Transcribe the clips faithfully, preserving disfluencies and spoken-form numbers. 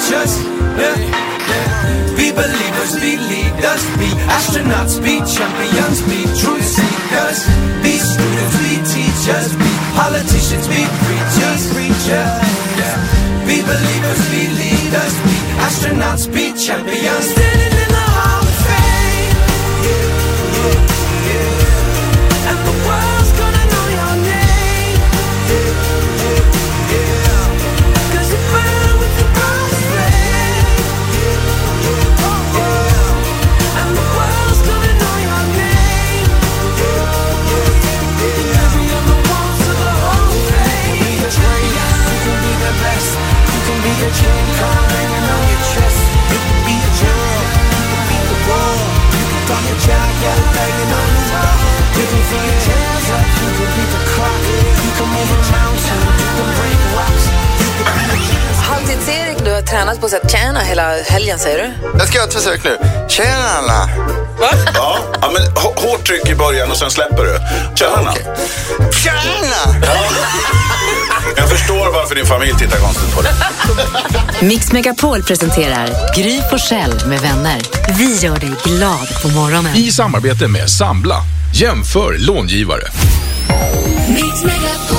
preachers. Yeah, yeah. Be believers, be leaders, be astronauts, be champions, be truth seekers. Be students, be teachers, be politicians, be preachers, preachers. Yeah. Be believers, be leaders, be astronauts, be champions. Standing in the hall of fame. Yeah, yeah, yeah. And the world's gonna know your name. Yeah, yeah, yeah. 'Cause you burn with the God's flame. Yeah, yeah, yeah. And the world's gonna know your name. Yeah, yeah, yeah. Every other walls of the hall of fame. You can be the greatest, you can be the best. You can be the king, come hanging on your chest. You can be a general, you can be the wall. You can be a giant banging on the wall. You can throw your hands up, you can beat the clock. You can move a mountain, you can break rocks. You can be a genius. Halvtids-Erik, du har tränat på att säga tjäna hela helgen, säger du? Jag ska göra ett försök nu. Tjena! Va? Ja, ja, men h- hårt tryck i början och sen släpper du. Tjena! Okay. Tjena! Ja. Jag förstår varför din familj tittar konstigt på det. Mix Megapol presenterar Gry Forssell med vänner. Vi gör dig glad på morgonen. I samarbete med Sambla. Jämför långivare. Mix Megapol.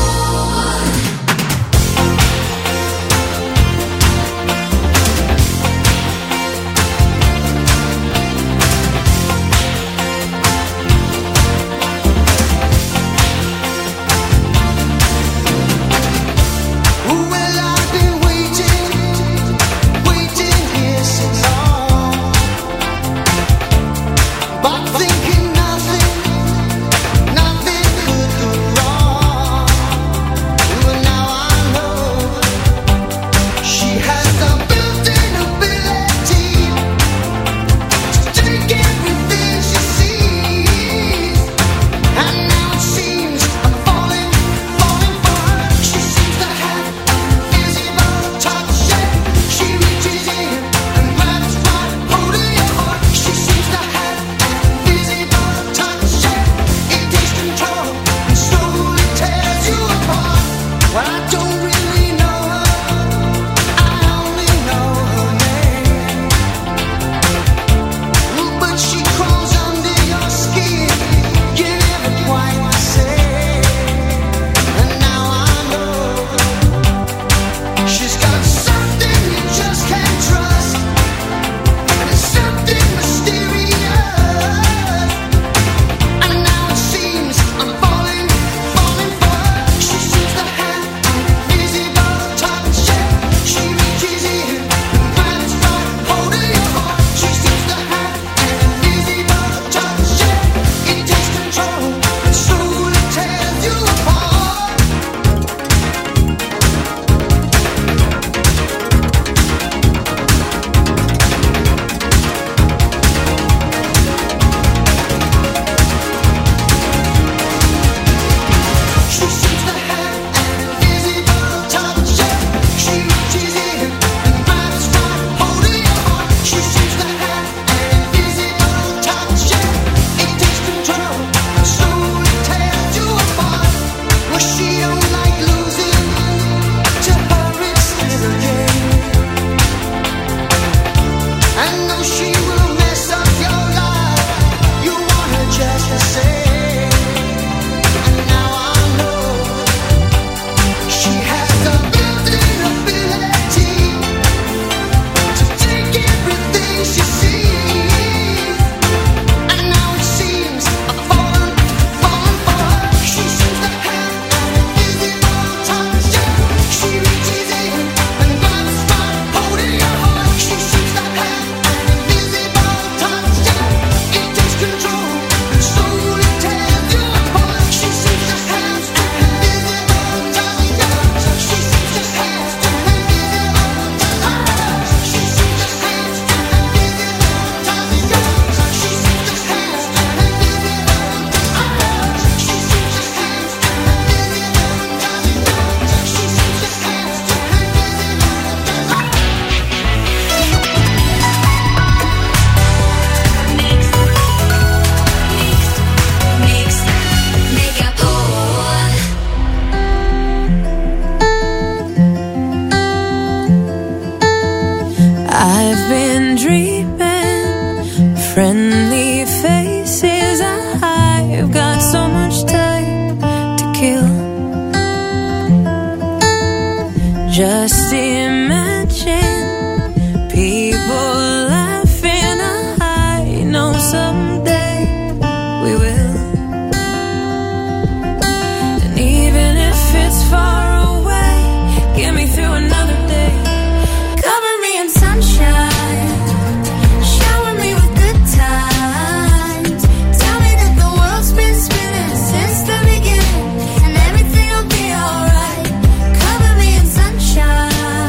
Thinking nothing, nothing could go wrong. Just imagine people laughing. I know someday we will. And even if it's far away, get me through another day. Cover me in sunshine, shower me with good times. Tell me that the world's been spinning since the beginning, and everything will be alright. Cover me in sunshine.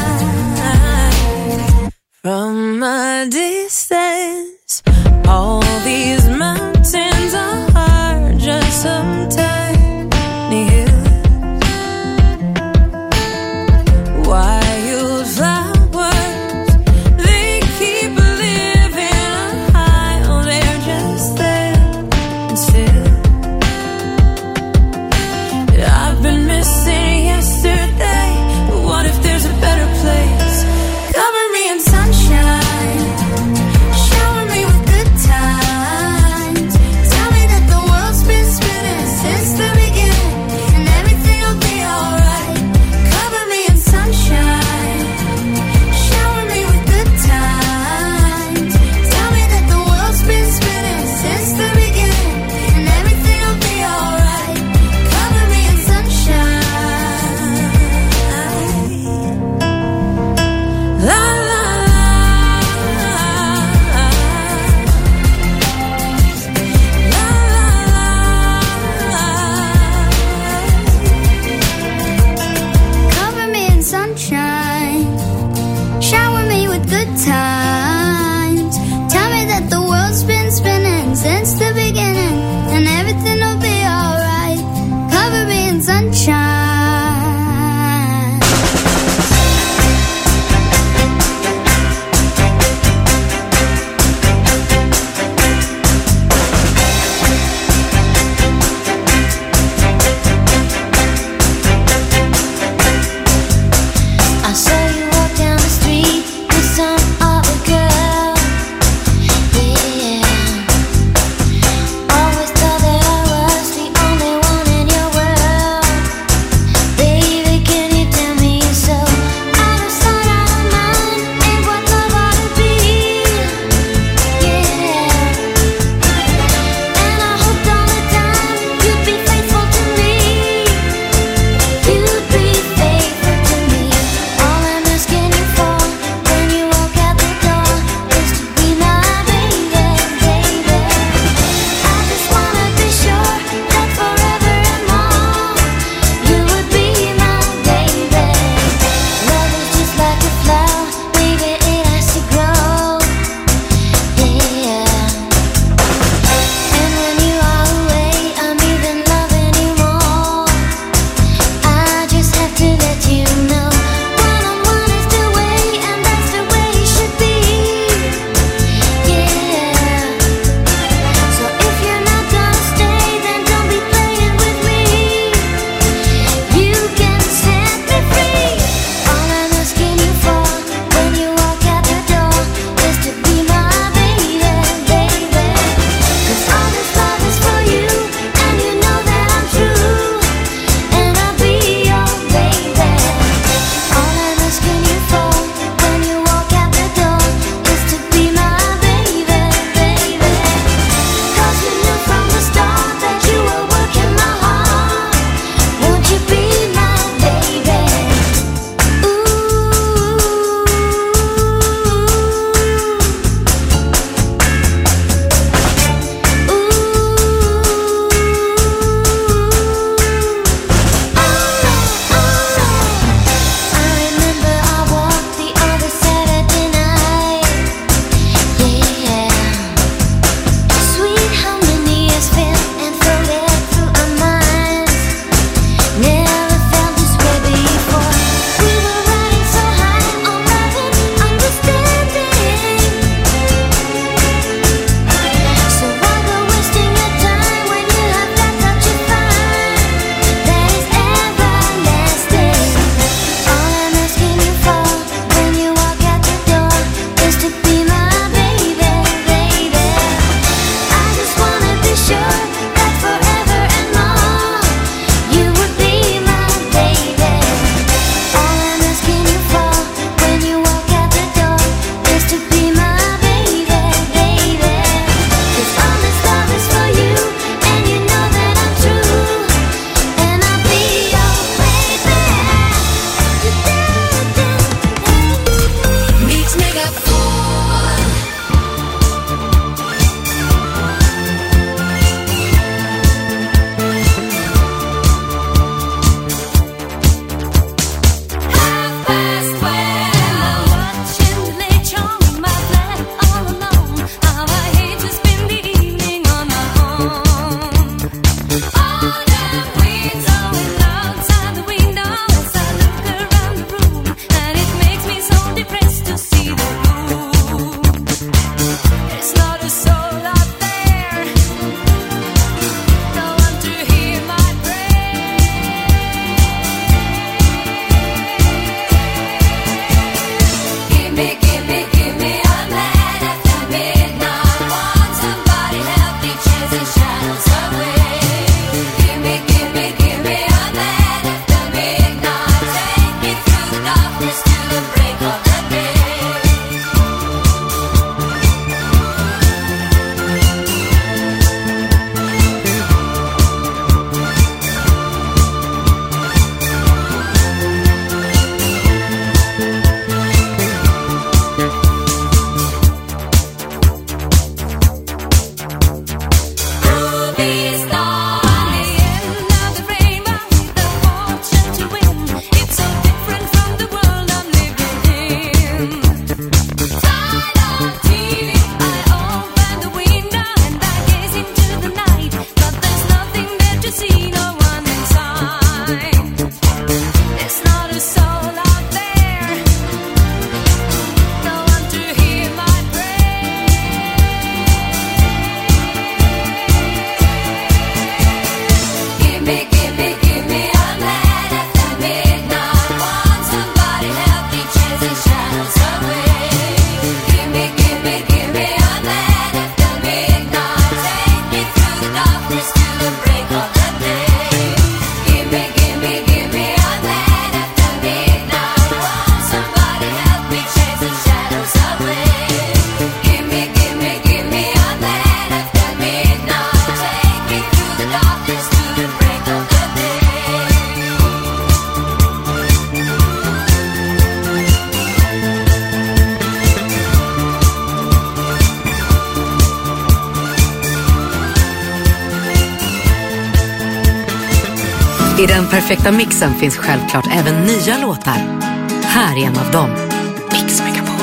I den perfekta mixen finns självklart även nya låtar. Här är en av dem. Mix Megapol.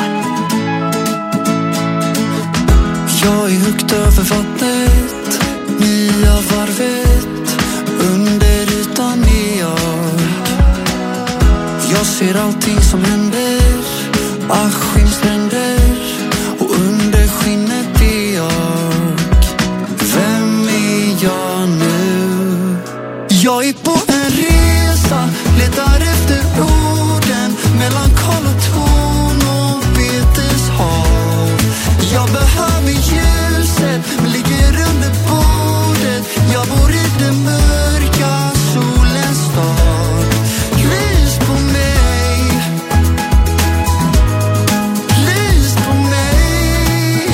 Jag är högt över vattnet, nya varvet, under ytan är jag. Jag ser allting som händer, Askimstränder, och under skinnet är jag. Vem är jag nu? Jag är på en resa, letar efter orden mellan Karlatorn och Beteshav. Jag behöver ljuset, men ligger under bordet. Jag bor i den mörka solens stad. Lys på mig, lys på mig.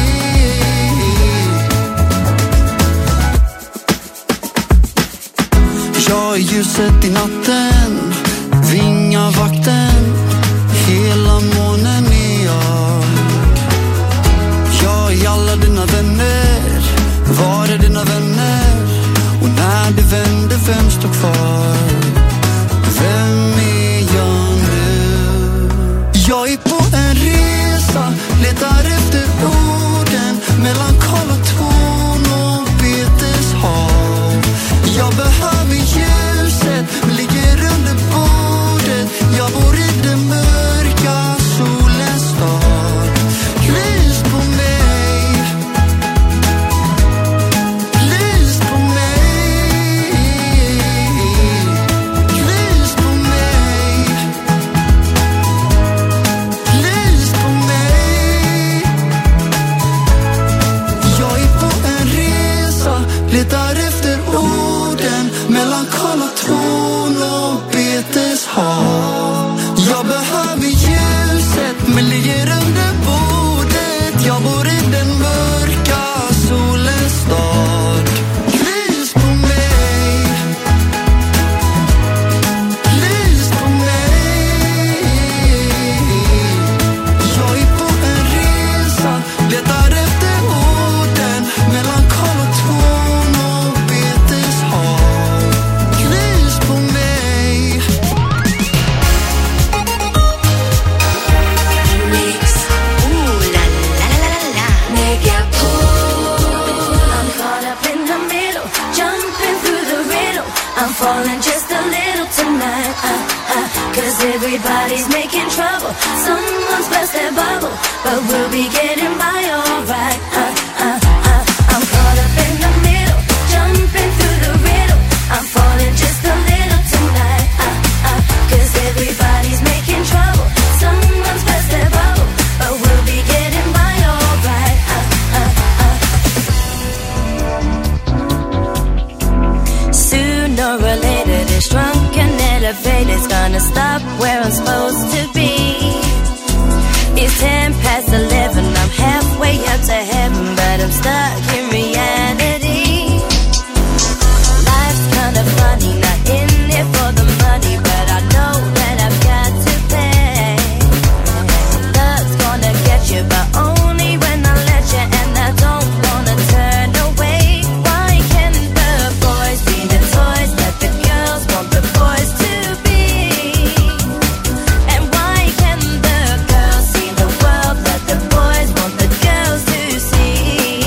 Jag är ljuset i natten, vingavakten, hela månen är jag. Jag är alla dina vänner, var är dina vänner? Och när det vänder, vem står kvar? Vem är jag nu? Jag är på en resa, letar efter orden mellan Karlatorn och Beteshav. Jag behöver ljuset, men ligger under bordet. Jag bor i den mörka solens stad. Lys på mig, lys på mig, lys på mig, lys på mig. Jag är på en resa, letar efter orden mellan Karlatorn och Beteshav. Jag behöver ljuset, men ligger under bordet. Jag bor i den mörka solens stad. Lys på mig, lys på mig. Jag är på en resa, letar efter orden mellan Karlatorn och Beteshav. Lys på mig. Mix. Ooh la la la la la. Megapol. I'm caught up in the middle, jumping through the riddle. I'm falling just a little tonight. Uh, uh, Cause everybody's making trouble. Someone's burst their bubble, but we'll be getting by alright. Uh, uh, uh. I'm caught up in the middle, jumping through the riddle. I'm falling just a little tonight. Uh, uh, Cause everybody's making trouble. Someone's burst their bubble, but we'll be getting by alright. Uh, uh, uh. Sooner or later, this drunken elevator's gonna stop where I'm supposed to be. It's ten past eleven, I'm halfway up to heaven, but I'm stuck in reality. Life's kinda funny, not in it for the money, but I know that I've got to pay. Love's gonna get you, but only when I let you, and I don't wanna turn away. Why can't the boys be the toys that the girls want the boys to be? And why can't the girls see the world that the boys want the girls to see?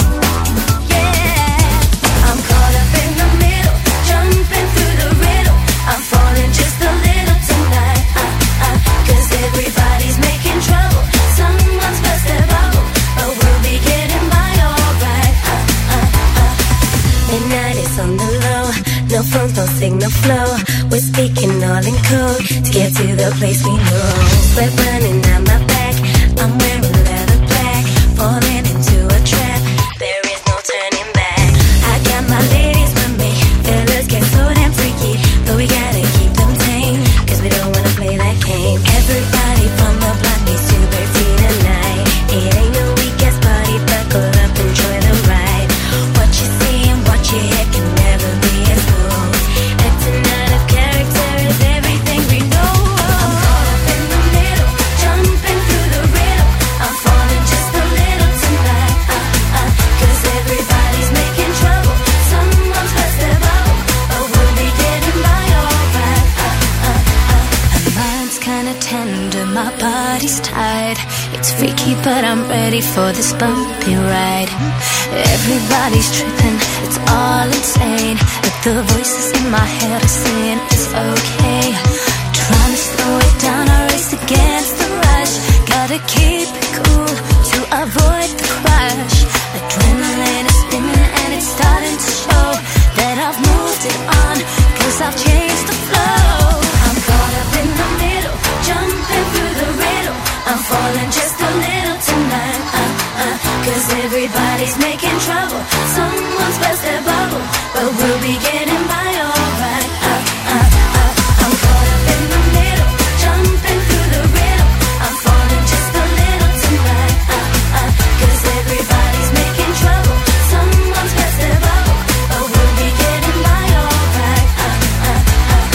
Yeah, I'm caught up in the middle, jumping through the riddle. I'm falling just a little tonight. Uh, uh, Cause everybody's making trouble. Someone's burst their bubble, but we'll be getting by alright. Uh, uh, uh. Midnight is on the low, no phones, no signal flow. We're speaking all in code to get to the place we know. Sweat running down my back, I'm wearing leather black, falling into a trap. There is no turning back. I got my ladies with me, fellas get so damn freaky, but we gotta keep them tame, cause we don't wanna play that game. Everybody from the block needs to be free tonight. It ain't no weekend party, buckle up, enjoy the ride. What you see and what you hear can never be exposed. Acting out of character is everything we know. I'm caught up in the middle, jumping freaky, but I'm ready for this bumpy ride. Everybody's tripping, it's all insane, but the voices in my head are saying it's okay. Trying to slow it down, I race against the rush. Gotta keep it cool to avoid the crash. Adrenaline is spinning and it's starting to show that I've moved it on, cause I've changed the flow. I'm caught up in the middle, jumping through the riddle. I'm falling just a little tonight, uh, uh, cause everybody's making trouble. Someone's burst their bubble, but we'll be getting by alright, uh, uh, uh. I'm caught up in the middle, jumping through the riddle. I'm falling just a little tonight, uh, uh, cause everybody's making trouble. Someone's burst their bubble, but we'll be getting by alright, uh, uh, uh.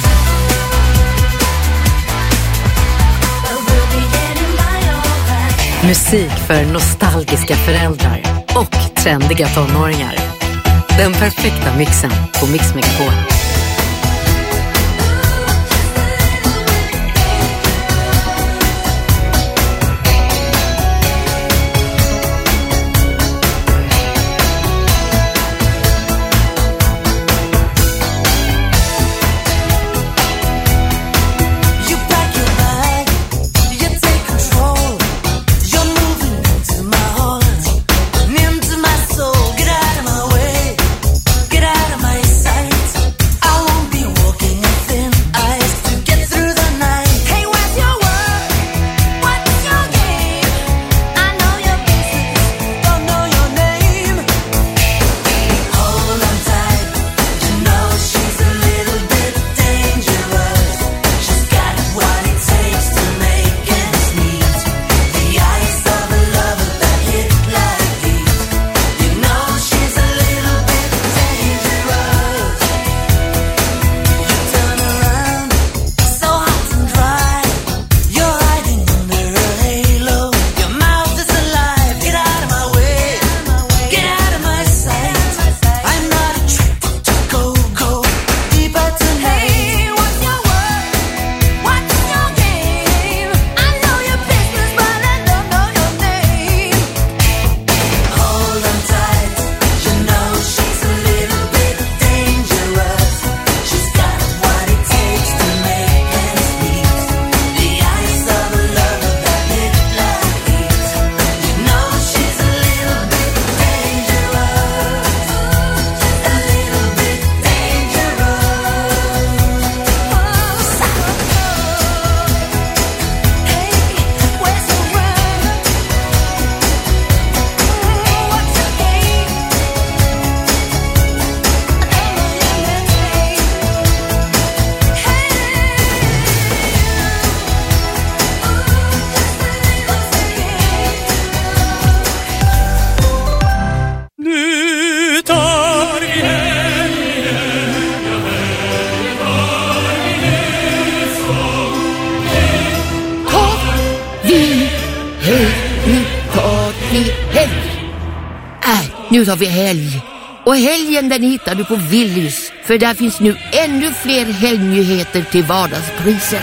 But we'll be getting by alright. Musik för nostalgiska föräldrar och trendiga tonåringar. Den perfekta mixen på Mix Megapol. Nu tar vi helg. Och helgen den hittar du på Willys. För där finns nu ännu fler helgnyheter till vardagspriser.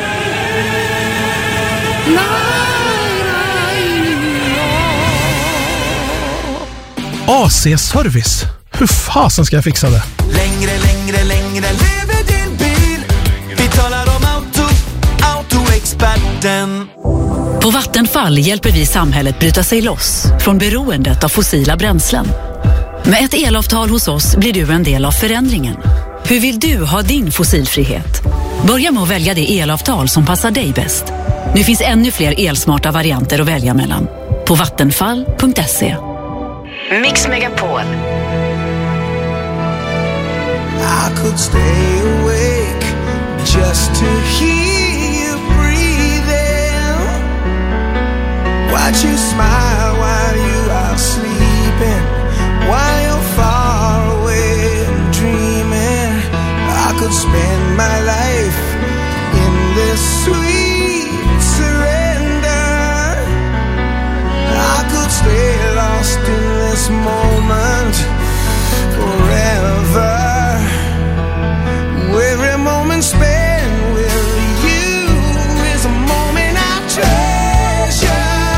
A C-service. Hur fasen ska jag fixa det? Längre, längre, längre lever din bil. Vi talar om auto, autoexperten. På Vattenfall hjälper vi samhället bryta sig loss från beroendet av fossila bränslen. Med ett elavtal hos oss blir du en del av förändringen. Hur vill du ha din fossilfrihet? Börja med att välja det elavtal som passar dig bäst. Nu finns ännu fler elsmarta varianter att välja mellan. På vattenfall punkt se. Mix Megapol. I could stay awake just to hear you breathing. Watch you smile while you are sleeping, while you're far away and dreaming. I could spend my life in this sweet surrender. I could stay lost in this moment forever. Every moment spent with you is a moment I treasure.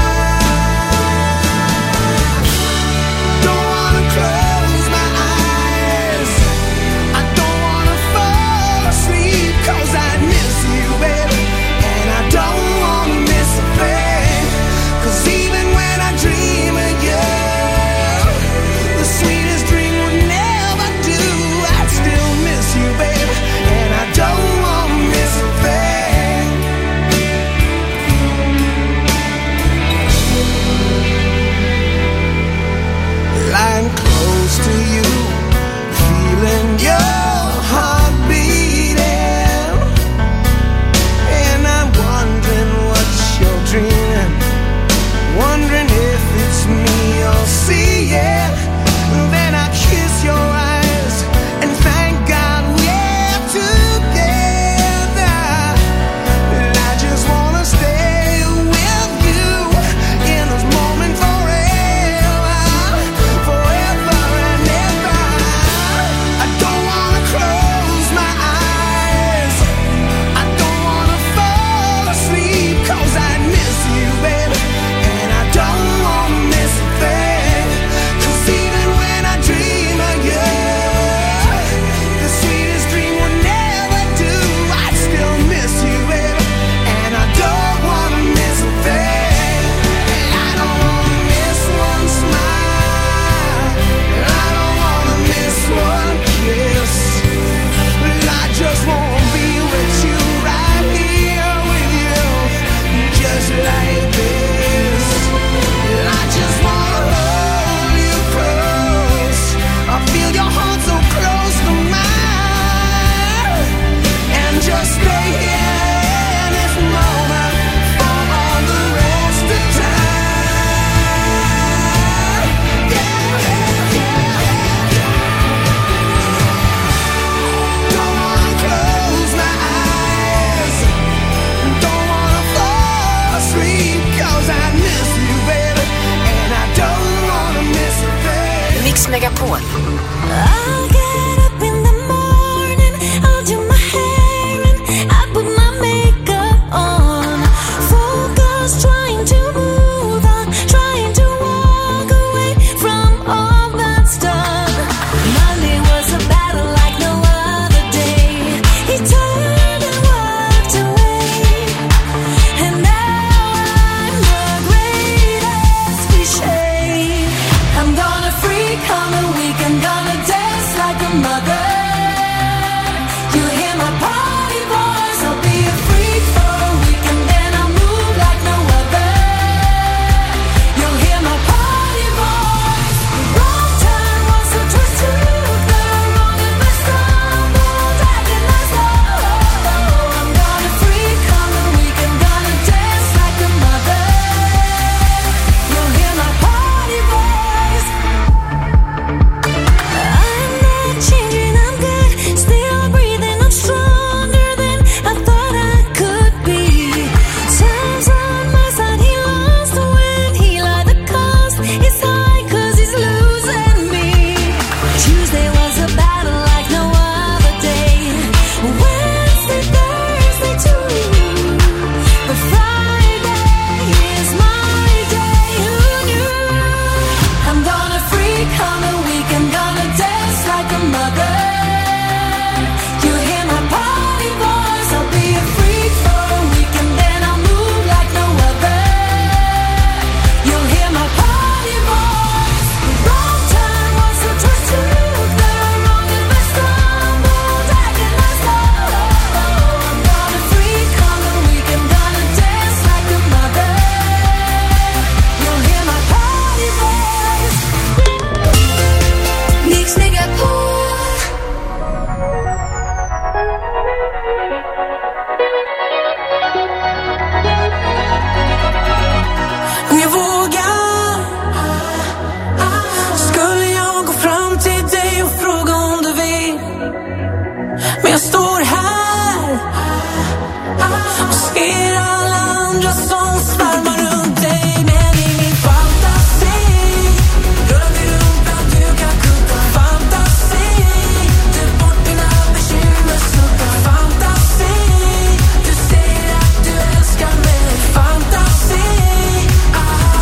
Men jag står här och ser alla andra som svärmar runt dig. Men i min fantasi rullar vi runt bland dukar kuddar. Fantasi, du bort mina bekymmer suddar. Fantasi, du säger att du älskar mig. Fantasi, ah.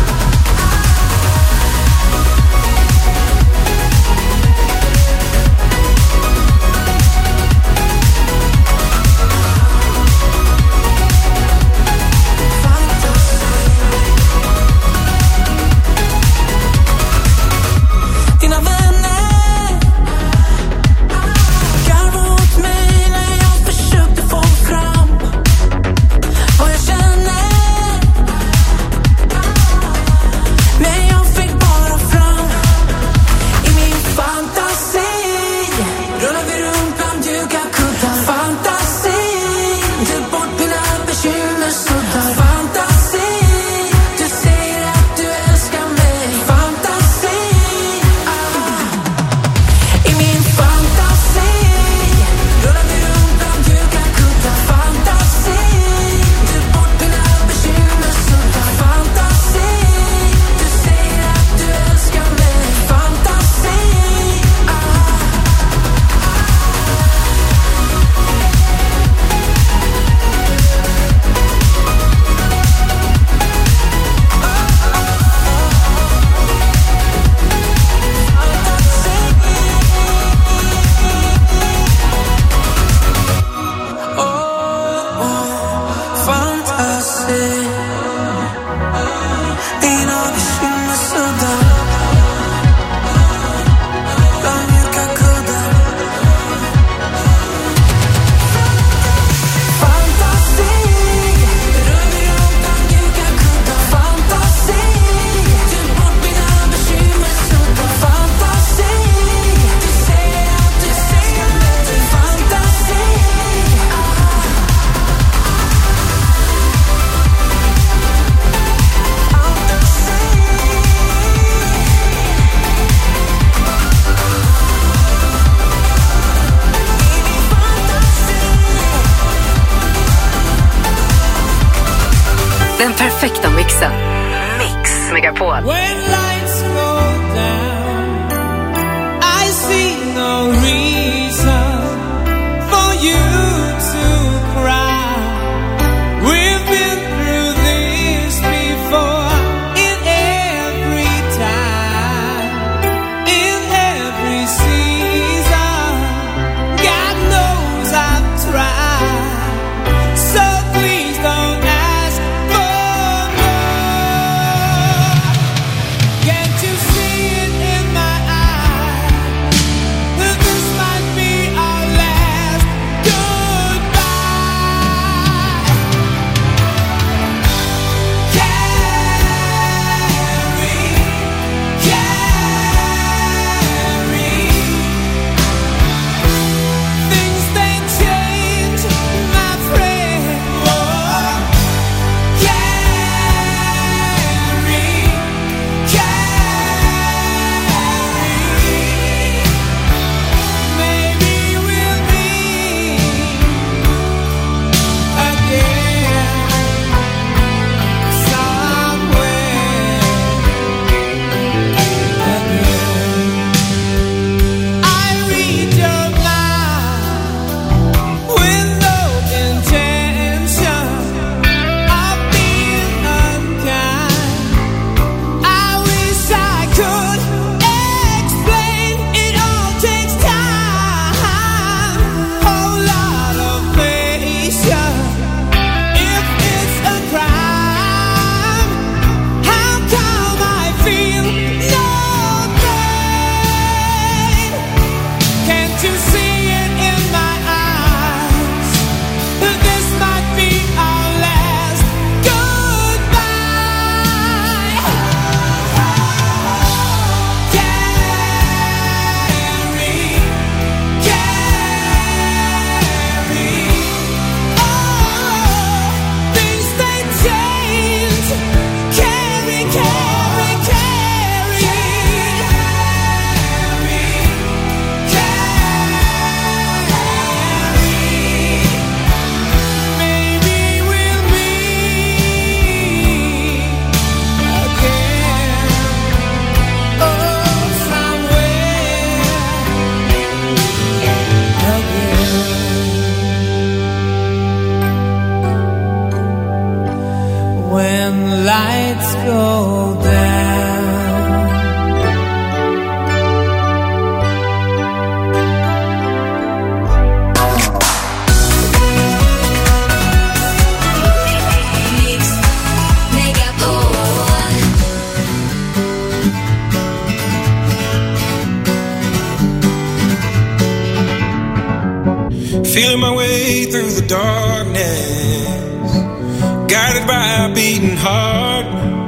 Dina vänner garvar åt mig när jag försökte få fram vad jag känner. Men jag fick bara fram i min fantasi. Rullar vi runt bland dukar kuddar. Fantasi, du bort mina bekymmer suddar. Fantasi, du säger att du älskar mig. Fantasi, ah. I min fantasi rullar vi runt bland dukar kuddar. Fantasi, du bort mina bekymmer suddar. Fantasi, du säger att du älskar mig. Fantasi, ah. Fantasi, dina bekymmer suddar bland mjuka kuddar. Fantasi, rör mig runt bland mjuka kuddar. Fantasi, du bort mina bekymmer suddar. Fantasi, du säger att du älskar mig. Fantasi, ah. Den perfekta mixen. Mix Megapol. When lights go down, I see no reason for you to cry. We've been through this before, in every time, in every season. God knows I've tried, so please don't ask for more. Yeah. Feeling my way through the darkness, guided by a beating heart.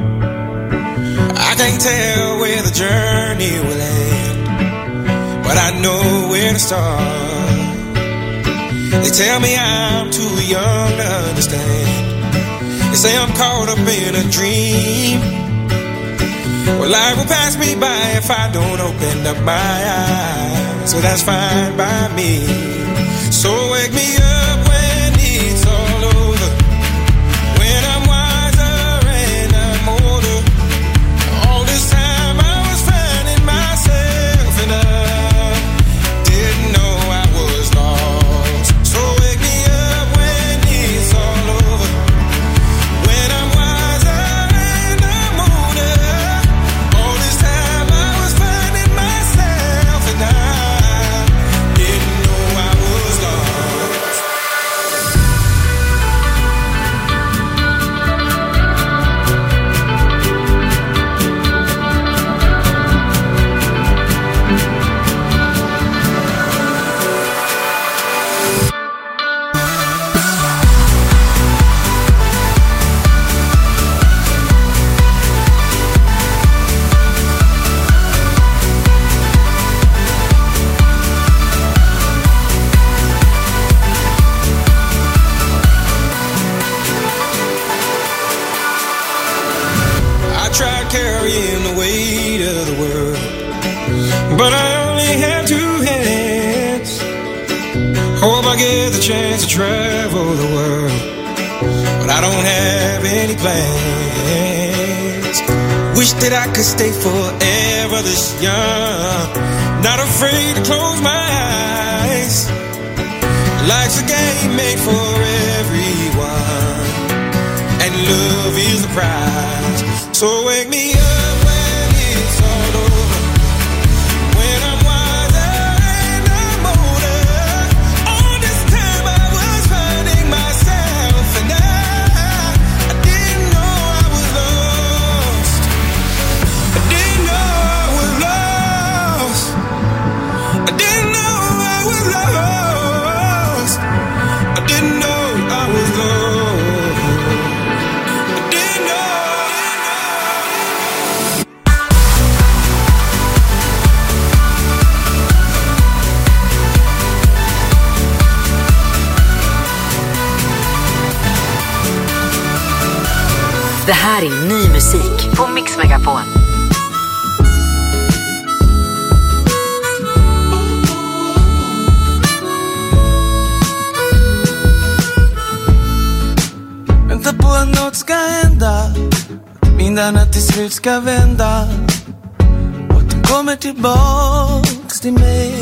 I can't tell where the journey will end, but I know where to start. They tell me I'm too young to understand. They say I'm caught up in a dream. Well, life will pass me by if I don't open up my eyes, so that's fine by me. So wake me up when it's all over, when I'm wiser and I'm older. All this time I was finding myself and I didn't know I was lost. So wake me up when it's all over, when I'm wiser and I'm older. All this time I was finding myself and I didn't know I was lost. I tried carrying the weight of the world, but I only had two hands. Hope I get the chance to travel the world, but I don't have any plans. Wish that I could stay forever this young, not afraid to close my eyes. Life's a game made for everyone, and love is the prize. So wake me up when it's all over, when I'm wiser and I'm older. All this time I was finding myself and I, I didn't know I was lost. I didn't know I was lost. I didn't know I was lost. I didn't know I was lost. Det här är ny musik på Mix Megapol. Vänta på att något ska hända, att vindarna till slut ska vända och att de kommer tillbaks till mig.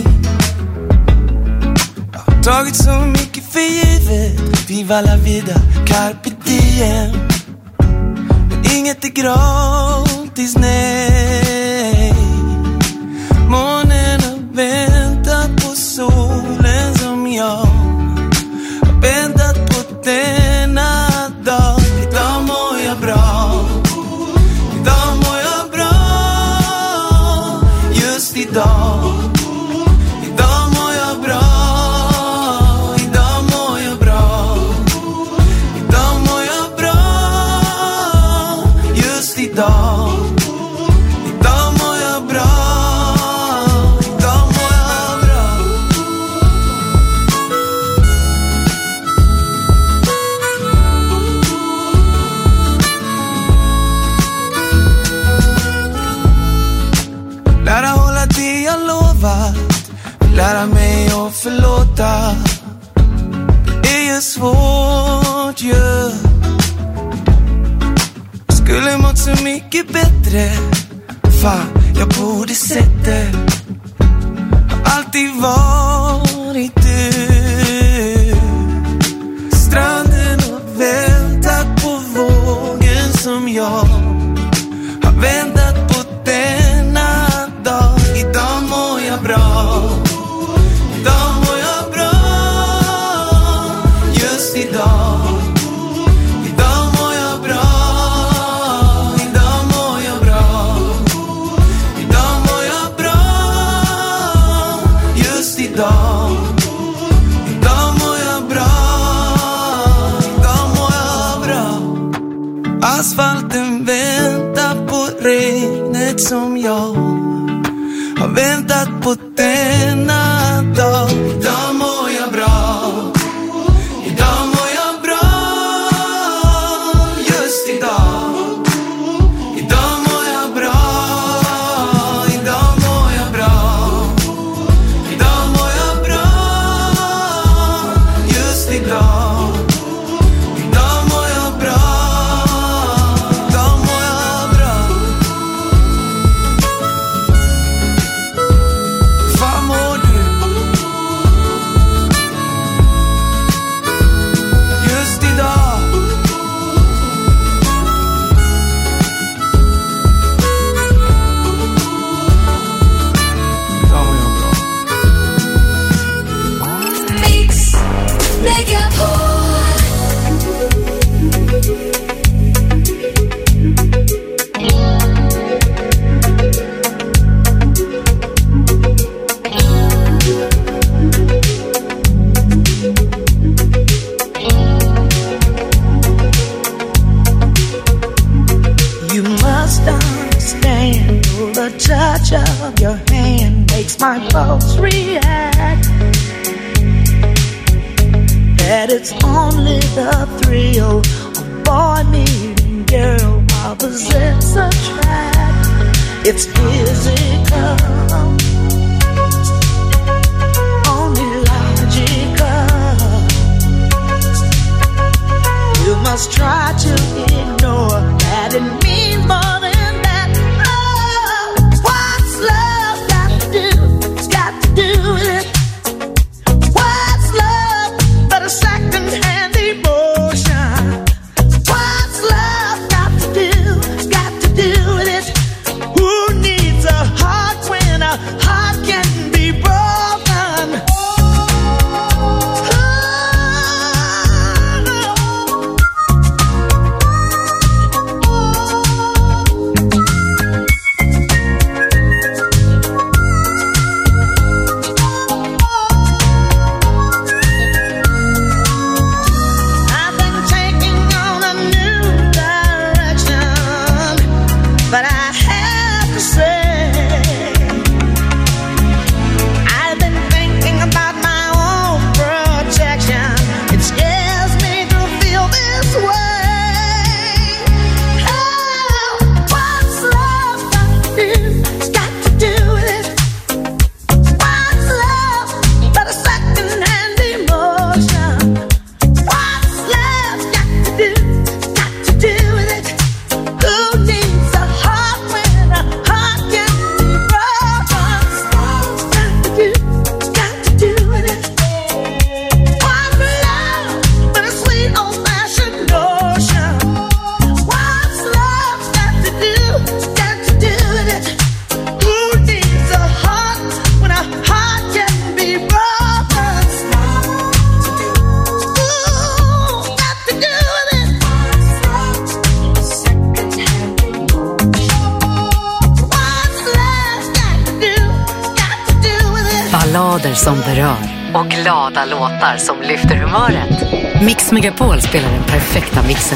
Jag har tagit så mycket för givet, viva la vida, carpe diem. Inget är gratis, nej. Månen har väntat på solen som jag har väntat på denna dag. Idag mår jag bra, idag mår jag bra, just idag. Idag mår jag bra, idag mår jag bra, idag mår jag bra, just idag. Idag mår jag bra, idag mår jag bra. Lära hålla det jag lovat, lära mig att förlåta. Det är ju svårt ju, yeah. Skulle mått så mycket bättre, fan jag borde sett det. Har alltid varit du. Stranden och väntat på vågen som jag har väntat på denna dag. Idag mår jag bra, idag mår jag bra, just idag. Idag mår jag bra, idag mår jag bra, idag mår jag bra, just idag. folks react. That it's only the thrill of boy meeting girl, opposites attract. It's physical, only logical. You must try to ignore that it means more than that. Oh, what's love got to do? It's got to do with it. What's love but a second-hand emotion? What's love got to do? It's got to do with it. Who needs a heart when a heart can be broken? Ballader som berör och glada låtar som lyfter humöret. Mix Megapol spelar den perfekta mixen.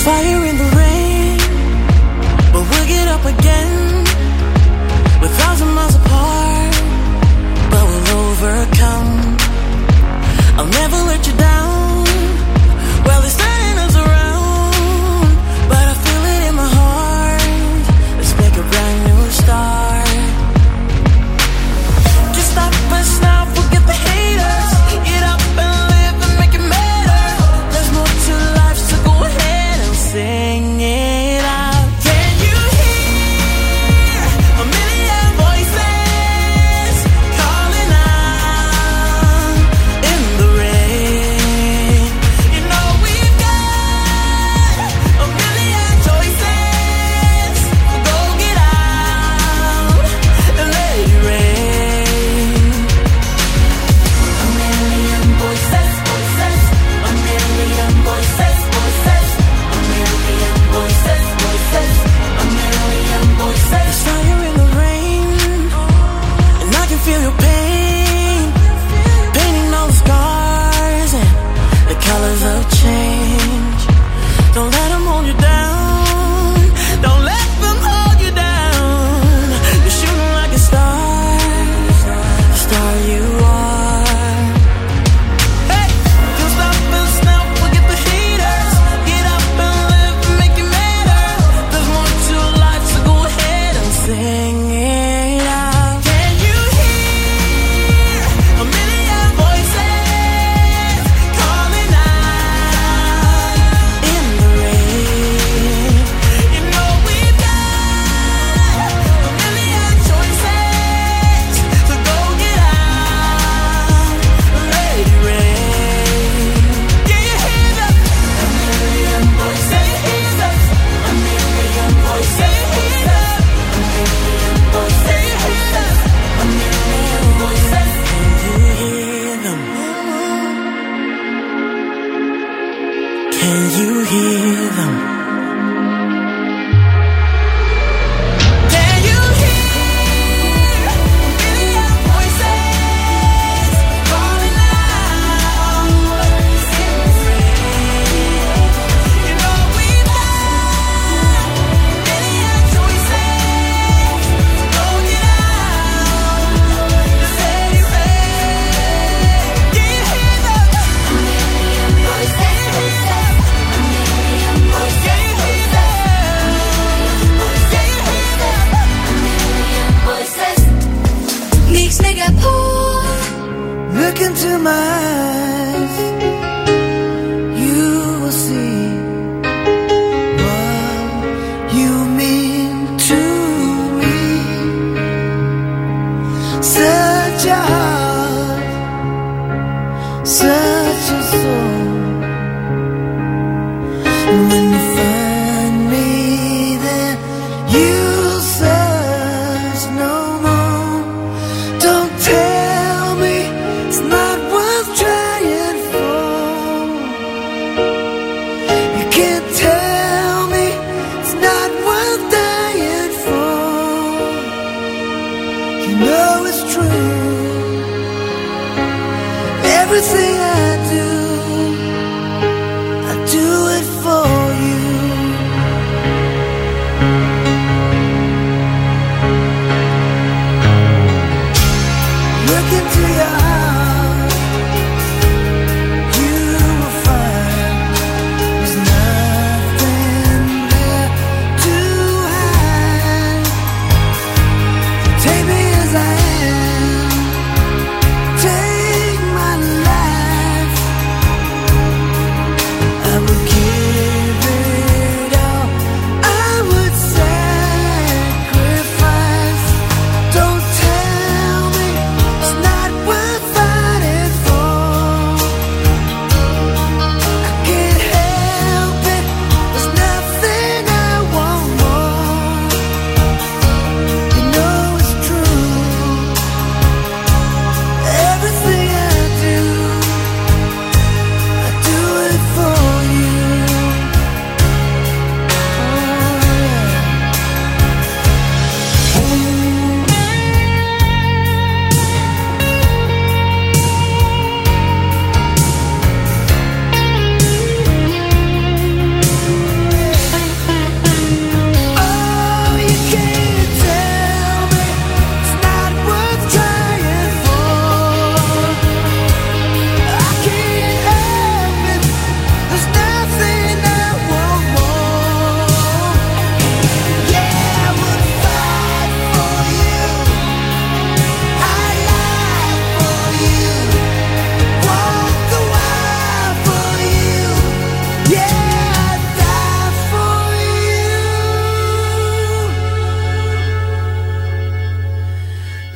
fire in the rain, but we'll get up again. We're thousand miles apart, but we'll overcome. I'll never let you down. Well, it's turning us around, but I feel it in my heart. Let's make a brand new start. Just stop us now, forget the haters. Get up and live and make it matter. There's more to life, so go ahead and sing it out. Can you hear a million voices calling out in the rain? You know we've got a million choices. Go get out and let it rain. A million voices, voices, a million voices, voices, a million voices, voices, a million voices. There's fire in the rain, and I can feel your pain, painting all the scars and the colors of change. Don't let them hold you down. Don't let them hold you down. You're shooting like a star, the star you are. Hey, don't stop us now, forget the haters. Get up and live and make it matter. There's more to life, so go ahead and sing it out. Can you hear a million voices calling out in the rain? You know we've got a million choices, so go get out and let it rain. Can you hear them? A million voices, a million voices, a million voices, a million voices. Can you hear them? Can you hear them? Can you hear a million voices calling out in the rain? You know we've got a million choices. Go get out and let it rain. Can you hear them? A million voices, a million voices.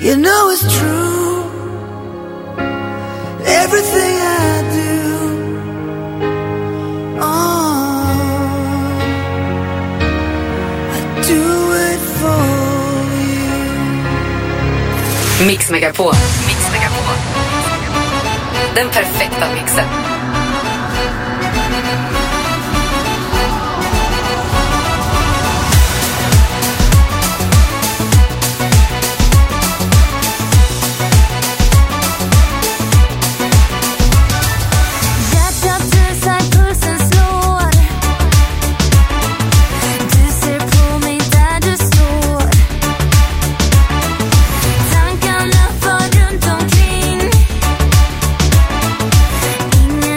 You know it's true. Everything I do, oh, I do it for you. Mix Megapol. Mix Megapol. Den perfekta mixen. Tankarna far runt omkring. Ingen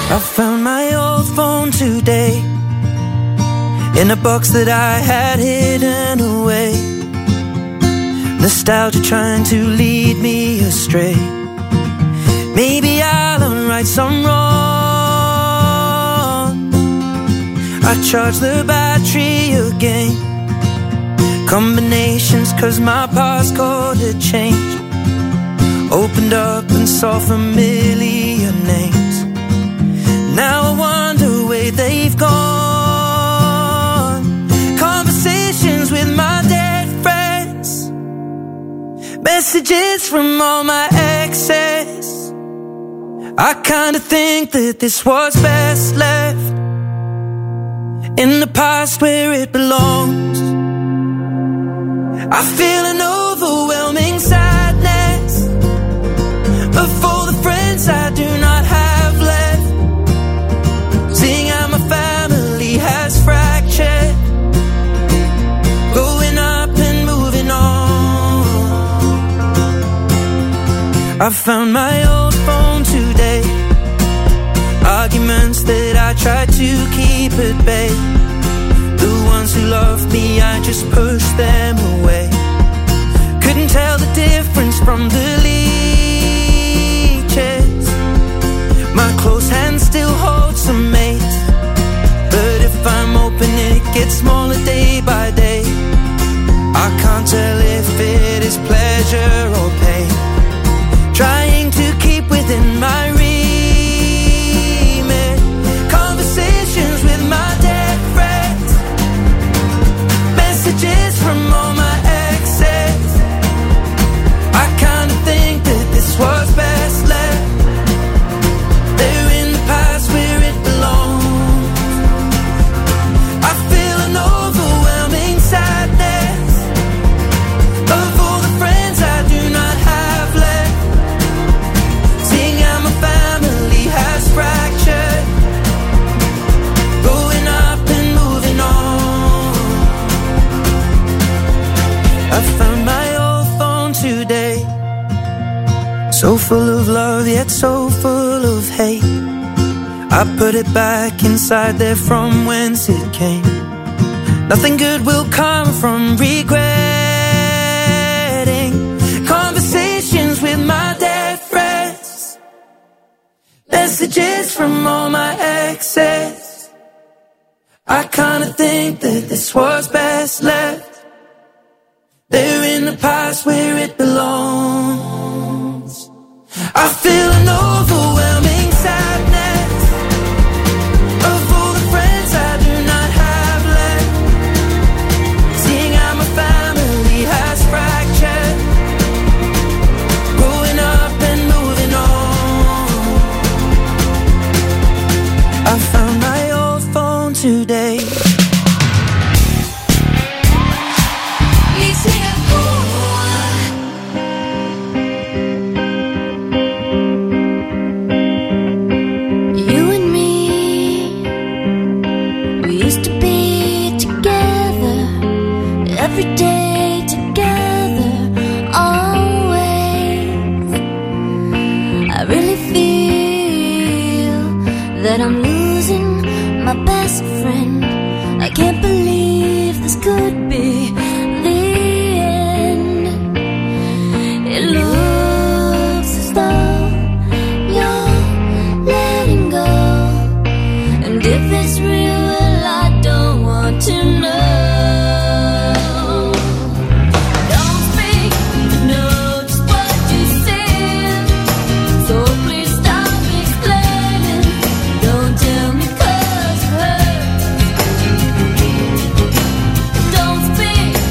I found my old phone today in a box that I had hidden away. Nostalgia trying to lead me astray. Maybe I'll right some wrong. I charge the battery again. Combinations cause my passcode had changed. Opened up and saw familiar names. Now I wonder where they've gone. Conversations with my dead friends. Messages from all my exes. I kinda think that this was best left in the past where it belongs. I feel an overwhelming sadness of all the friends I do not have left. Seeing how my family has fractured, growing up and moving on. I found my old phone today. Arguments that I tried to keep at bay. The ones who loved me, I just pushed them away. Couldn't tell the difference from the leeches. My close hand still holds some mates, but if I'm open it gets smaller day by day. I can't tell if it is pleasure or pain. Trying to keep within my remit. Conversations with my dead friends. Messages from all my exes. I kinda think that this was best left. They're in the past where it belongs. I feel an overwhelming sadness of all the friends I do not have left. Seeing how my family has fractured, growing up and moving on. I found my old phone today, so full of love yet so full of hate. I put it back inside there from whence it came. Nothing good will come from regretting. Conversations with my dead friends. Messages from all my exes. I kinda think that this was best left. They're in the past where it belongs. I feel an overwhelming sadness of all the friends I do not have left. Seeing how my family has fractured, growing up and moving on. I found my old phone today. Every day together, always. I really feel that I'm losing my best friend. I can't believe this could be the end. It looks as though you're letting go, and if it's real, well, I don't want to know. Don't speak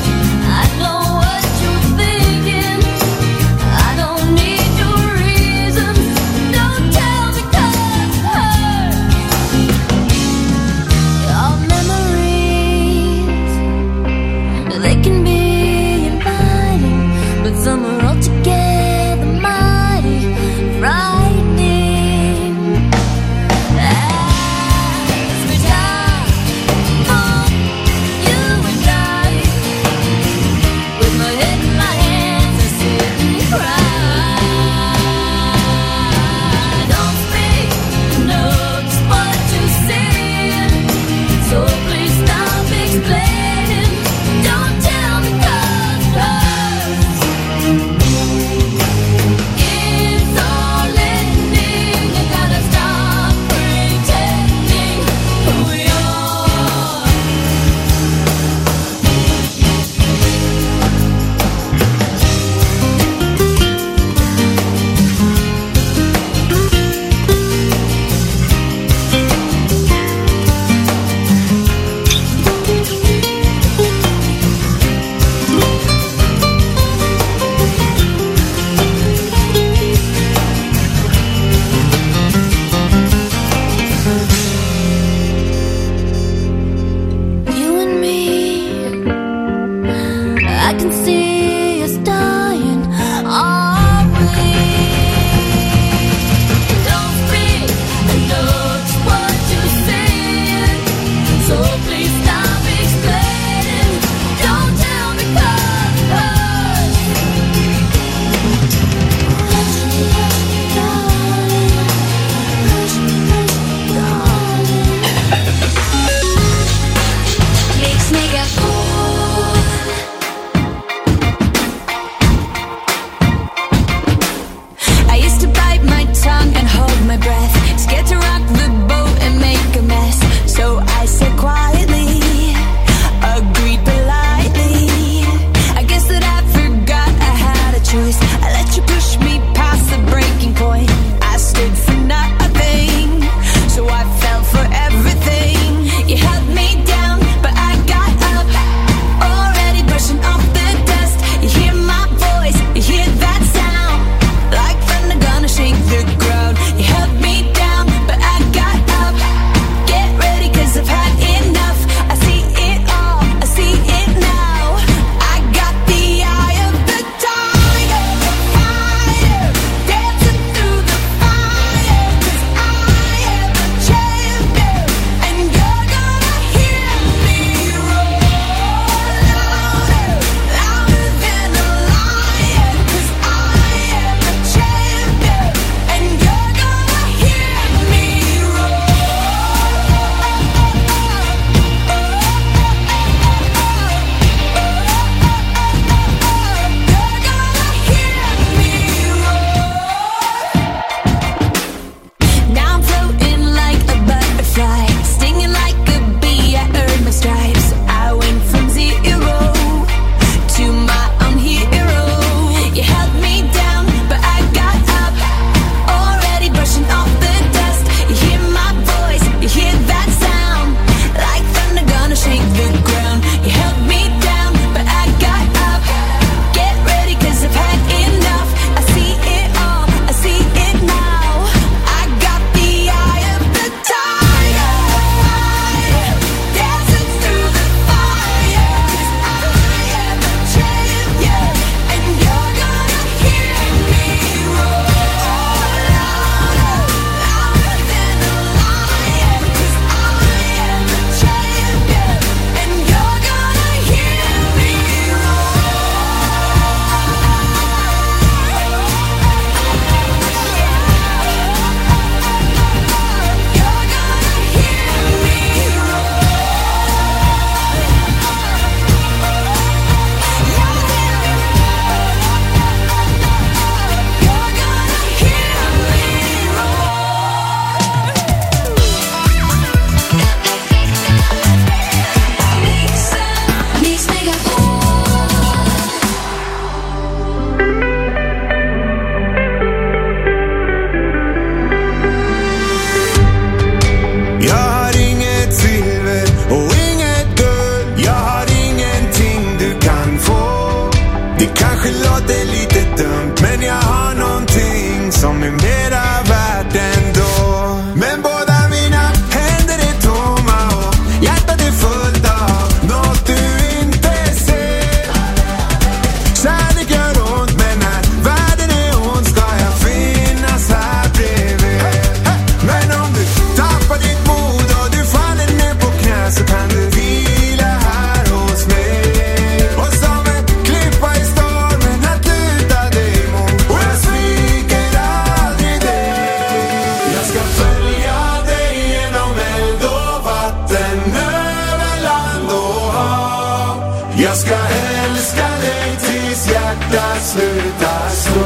sluta slå.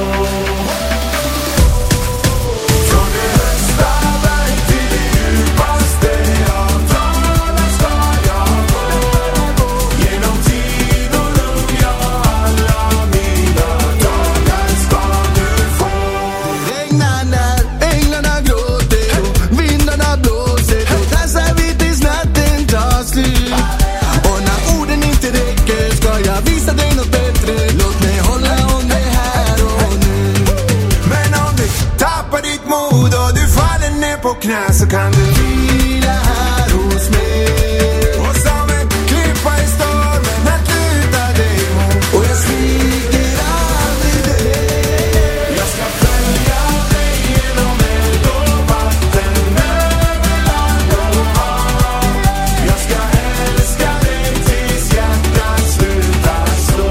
Från det högsta berg till det djupaste av dalar ska jag gå. Genom tid och rum, ja, alla mina dagar ska du få. Det regnar när änglarna gråter och vindarna blåser, och dansar vi tills natten tar slut. Och när orden inte räcker ska jag visa dig något bättre. Låt mig hålla om dig här och nu. Men om du tappar ditt mod och du faller ner på knä, så kan du vila här hos mig. Och som en klippa i stormen att luta dig mot. Och jag sviker aldrig dig. Jag ska följa dig genom eld och vatten, över land och hav. Jag ska älska dig tills hjärtat slutar slå.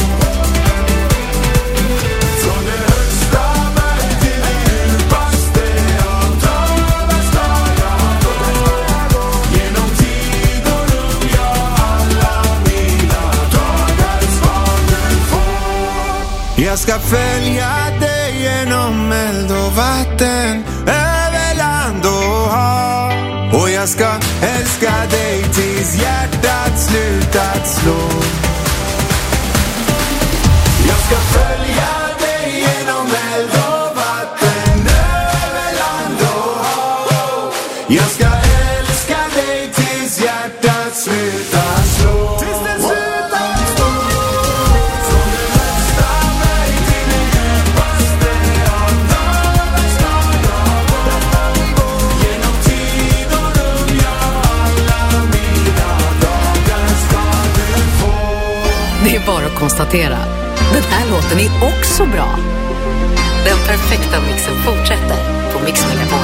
Från det högsta berg till det djupaste av dalar ska jag gå. Genom tid och rum, ja, alla mina dagar ska du få. Jag ska följa dig genom eld och vatten, över land och hav. Och jag ska älska dig tills hjärtat slutat slå. Jag ska följa dig genom eld och vatten, över land och hav. Jag ska älska dig tills hjärtat slutar slå. Tills det slutar slå. Från det högsta berg till det djupaste av dalar ska jag gå. Genom tid och rum, ja, alla mina dagar ska du få. Det är bara att konstatera. Den här låten är också bra. Den perfekta mixen fortsätter på Mix Megapol.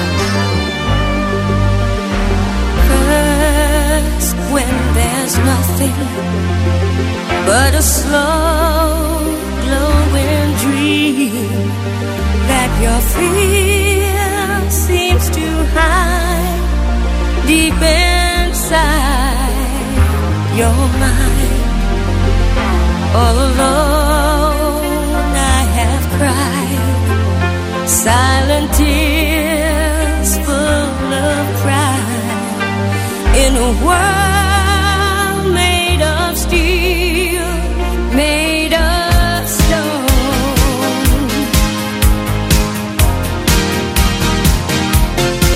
First, when there's nothing but a slow glowing dream that your fear seems to hide deep inside your mind. All alone I have cried silent tears full of pride in a world